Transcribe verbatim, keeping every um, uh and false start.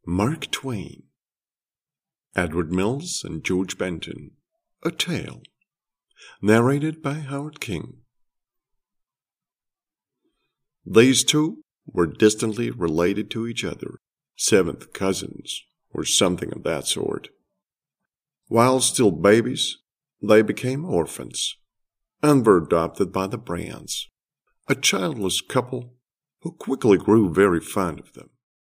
Mark Twain, Edward Mills and George Benton. A Tale. Narrated by Howard King. These two were distantly related to each other, seventh cousins, or something of that sort. While still babies, they became orphans, and were adopted by the Brands, a childless couple who quickly grew very fond of them.